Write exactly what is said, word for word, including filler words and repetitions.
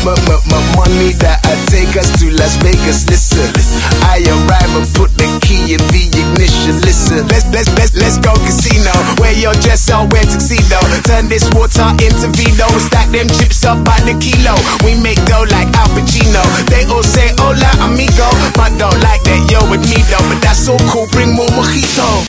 money that I take us to Las Vegas. Listen, I arrive and put the key in the ignition. Listen, let's let's let's let's go casino where your dress all wear tuxedo. Turn this water into vino, stack them chips up by the kilo. We make dough like Al Pacino. They all say hola amigo, but don't like that you're with me though. But that's so cool, bring more mojito.